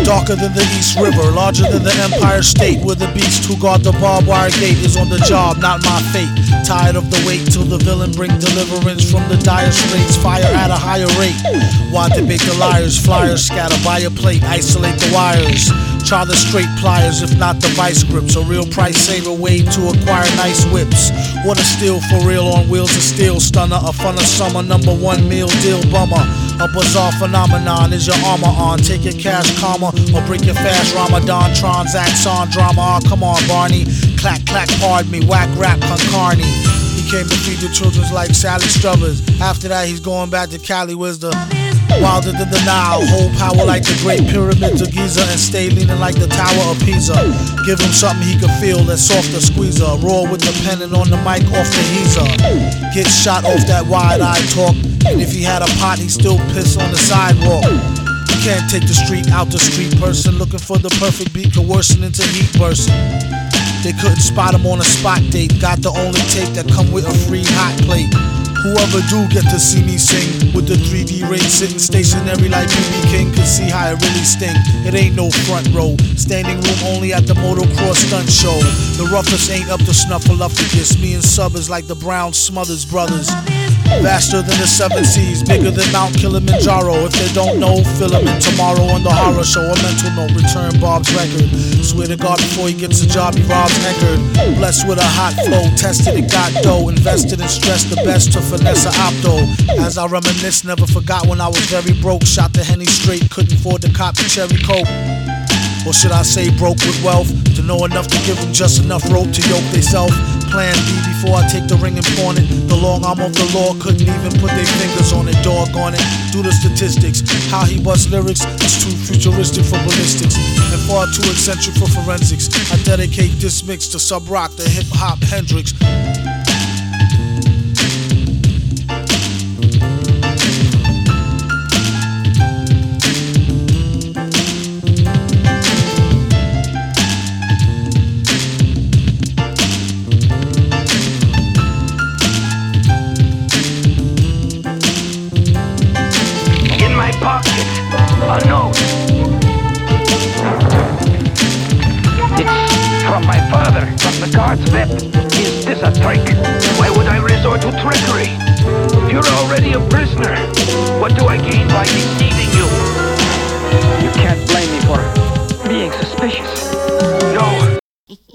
Darker than the East River, larger than the Empire State, where the beast who guard the barbed wire gate is on the job, not my fate. Tired of the wait till the villain bring deliverance from the dire straits, fire at a higher rate. Why debate the liars, flyers scatter by a plate, isolate the wires. Try the straight pliers, if not the vice grips. A real price saver way to acquire nice whips. What a steal for real on wheels of steel. Stunner, a fun of summer, #1 meal deal bummer. A bizarre phenomenon, is your armor on? Take your cash karma or break your fast Ramadan. Transacts on drama, come on Barney. Clack clack, pardon me, whack rap con carne. He came to feed the children's like Sally Struthers. After that he's going back to Cali, where's the wilder than the Nile, hold power like the Great Pyramids of Giza, and stay leaning like the Tower of Pisa. Give him something he can feel, that's softer squeezer. Roar with the pen and on the mic off the heezer. Get shot off that wide-eyed talk, and if he had a pot he'd still piss on the sidewalk. You can't take the street out the street person, looking for the perfect beat coercing into heat bursting. They couldn't spot him on a spot date, got the only tape that come with a free hot plate. Whoever do get to see me sing with the 3D ring sitting stationary like BB King could see how it really sting. It ain't no front row, standing room only at the motocross stunt show. The roughest ain't up to snuffleupagus. Me and Sub is like the Brown Smothers brothers. Vaster than the 7 seas, bigger than Mount Kilimanjaro. If they don't know, fill them in tomorrow on the horror show. A mental note, return Bob's record. Swear to God before he gets a job he robs Eckerd. Blessed with a hot flow, tested it, got dough. Invested and stressed the best to finesse a opto. As I reminisce, never forgot when I was very broke. Shot the Henny straight, couldn't afford to cop the cherry coke. Or should I say broke with wealth, to know enough to give them just enough rope to yoke they self. Plan B before I take the ring and pawn it. The long arm of the law couldn't even put their fingers on it. Doggone it, do the statistics. How he busts lyrics is too futuristic for ballistics and far too eccentric for forensics. I dedicate this mix to Sub Rock, the hip hop Hendrix. Pocket, a note. It's from my father, from the guard's VIP. Is this a trick? Why would I resort to trickery? You're already a prisoner. What do I gain by deceiving you? You can't blame me for being suspicious. No.